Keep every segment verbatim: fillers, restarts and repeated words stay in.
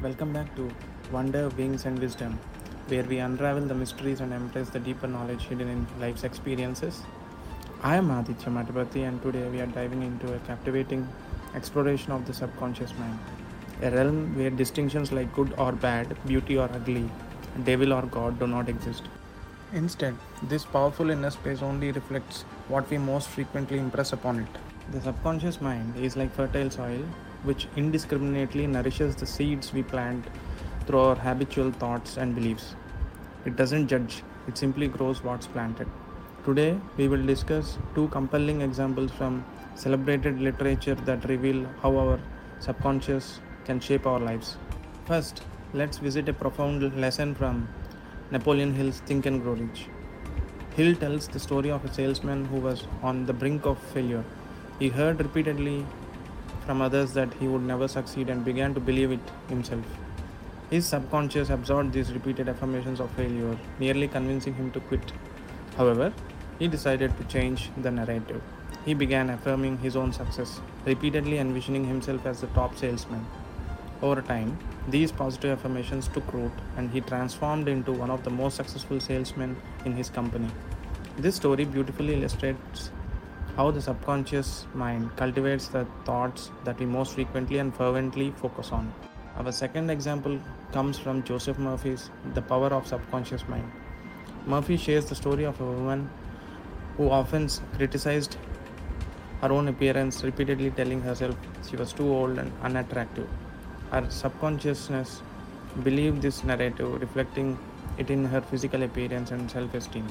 Welcome back to Wonder, Wings, and Wisdom, where we unravel the mysteries and embrace the deeper knowledge hidden in life's experiences. I am Aditya Matapati, and today we are diving into a captivating exploration of the subconscious mind, a realm where distinctions like good or bad, beauty or ugly, devil or God do not exist. Instead, this powerful inner space only reflects what we most frequently impress upon it. The subconscious mind is like fertile soil, which indiscriminately nourishes the seeds we plant through our habitual thoughts and beliefs. It doesn't judge, it simply grows what's planted. Today, we will discuss two compelling examples from celebrated literature that reveal how our subconscious can shape our lives. First, let's visit a profound lesson from Napoleon Hill's Think and Grow Rich. Hill tells the story of a salesman who was on the brink of failure. He heard repeatedly from others that he would never succeed and began to believe it himself. His subconscious absorbed these repeated affirmations of failure, nearly convincing him to quit. However, he decided to change the narrative. He began affirming his own success, repeatedly envisioning himself as the top salesman. Over time, these positive affirmations took root and he transformed into one of the most successful salesmen in his company. This story beautifully illustrates how the subconscious mind cultivates the thoughts that we most frequently and fervently focus on. Our second example comes from Joseph Murphy's The Power of Subconscious Mind. Murphy shares the story of a woman who often criticized her own appearance, repeatedly telling herself she was too old and unattractive. Her subconsciousness believed this narrative, reflecting it in her physical appearance and self-esteem.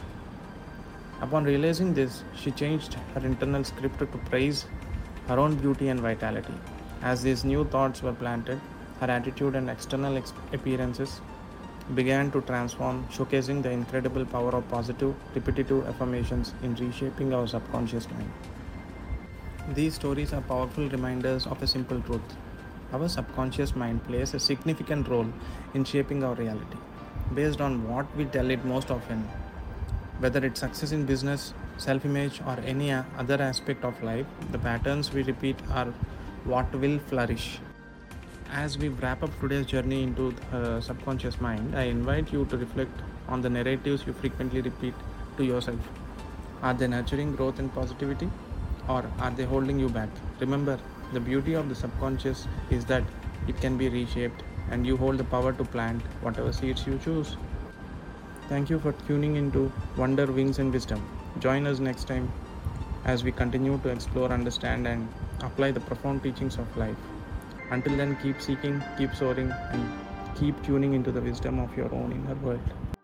Upon realizing this, she changed her internal script to praise her own beauty and vitality. As these new thoughts were planted, her attitude and external ex- appearances began to transform, showcasing the incredible power of positive, repetitive affirmations in reshaping our subconscious mind. These stories are powerful reminders of a simple truth. Our subconscious mind plays a significant role in shaping our reality. Based on what we tell it most often, whether it's success in business, self image, or any other aspect of life, the patterns we repeat are what will flourish. As we wrap up today's journey into the subconscious mind, I invite you to reflect on the narratives you frequently repeat to yourself. Are they nurturing growth and positivity, or are they holding you back? Remember, the beauty of the subconscious is that it can be reshaped, and you hold the power to plant whatever seeds you choose. Thank you for tuning into Wonder, Wings, and Wisdom. Join us next time as we continue to explore, understand, and apply the profound teachings of life. Until then, keep seeking, keep soaring, and keep tuning into the wisdom of your own inner world.